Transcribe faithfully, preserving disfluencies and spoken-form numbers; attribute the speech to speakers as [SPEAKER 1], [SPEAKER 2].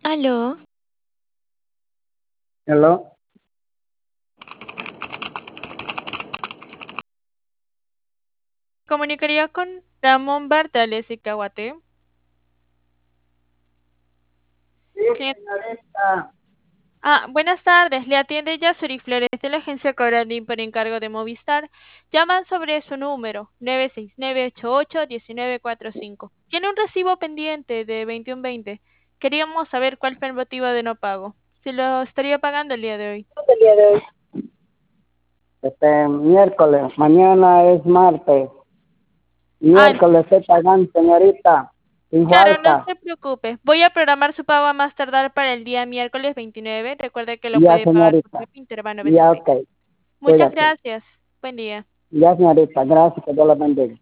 [SPEAKER 1] Aló,
[SPEAKER 2] Hello.
[SPEAKER 3] Comunicaría con Ramón Bartales y Caguate.
[SPEAKER 2] Sí,
[SPEAKER 3] Clien-
[SPEAKER 2] señorita.
[SPEAKER 3] Ah, buenas tardes. Le atiende Yasuri Flores de la agencia Cobrandín por encargo de Movistar. Llaman sobre su número nueve seis nueve ocho ocho uno nueve cuatro cinco. Tiene un recibo pendiente de veintiuno veinte. Queríamos saber cuál fue el motivo de no pago. Se lo estaría pagando el día de hoy.
[SPEAKER 2] El día de hoy. Este miércoles, mañana es martes.
[SPEAKER 3] Ah,
[SPEAKER 2] Miércoles se pagan, señorita, sin
[SPEAKER 3] claro, no
[SPEAKER 2] falta.
[SPEAKER 3] se preocupe. Voy a programar su pago a más tardar para el día miércoles veintinueve. Recuerde que lo
[SPEAKER 2] Ya,
[SPEAKER 3] puede pagar por
[SPEAKER 2] señorita.
[SPEAKER 3] P Interva
[SPEAKER 2] Ya,
[SPEAKER 3] novecientos veinte.
[SPEAKER 2] ok.
[SPEAKER 3] Muchas
[SPEAKER 2] Cuídate.
[SPEAKER 3] gracias. Buen día.
[SPEAKER 2] Ya, señorita. Gracias, que Dios la bendiga.